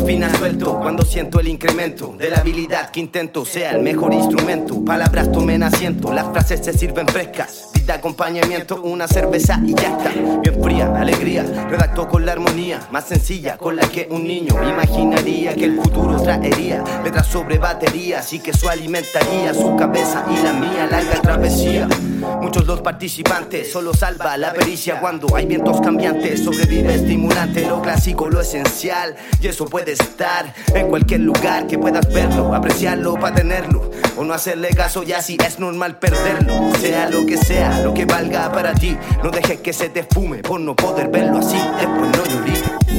endorfina suelto cuando siento el incremento de la habilidad que intento sea el mejor instrumento. Palabras tomen asiento, las frases se sirven frescas. De acompañamiento, una cerveza y ya está. Bien fría, alegría, redacto con la armonía más sencilla con la que un niño imaginaría que el futuro traería. Letras sobre baterías y que eso alimentaría su cabeza y la mía. Larga travesía, muchos los participantes, solo salva la pericia cuando hay vientos cambiantes. Sobrevive estimulante, lo clásico, lo esencial, y eso puede estar en cualquier lugar que puedas verlo, apreciarlo para tenerlo, o no hacerle caso ya si es normal perderlo. Sea lo que sea, lo que valga para ti, no dejes que se te fume por no poder verlo así. Después no llorí.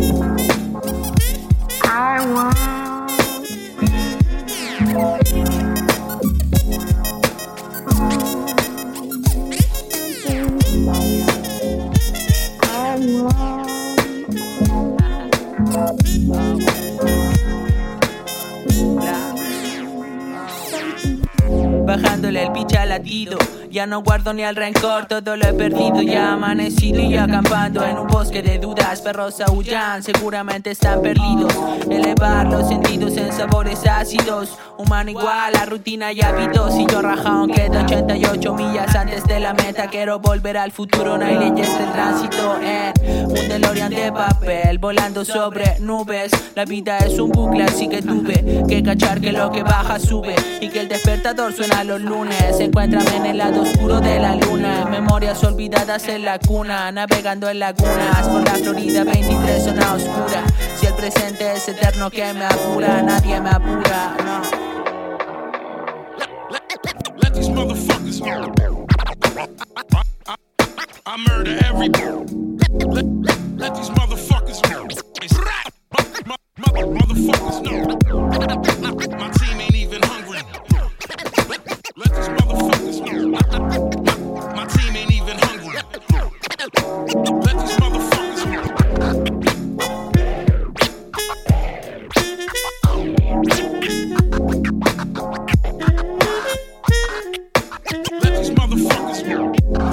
I want bajándole el pitch al latido. Ya no guardo ni al rencor, todo lo he perdido. Ya amanecido y acampando en un bosque de dudas. Perros aullan, seguramente están perdidos. Elevar los sentidos en sabores ácidos. Humano igual a rutina y hábitos. Y yo rajado quedo 88 millas antes de la meta. Quiero volver al futuro, no hay leyes de tránsito en un DeLorean de papel, volando sobre nubes. La vida es un bucle, así que tuve que cachar que lo que baja sube. Y que el despertador suena los lunes. Encuéntrame en el lado oscuro de la luna. Memorias olvidadas en la cuna. Navegando en lagunas por la Florida 23, zona oscura. Si el presente es eterno, que me apura, nadie me apura, no. Let these motherfuckers I murder every let these motherfuckers motherfuckers know my team ain't even hungry. Let these motherfuckers know my team ain't even hungry. Let these motherfuckers know. Let these motherfuckers know.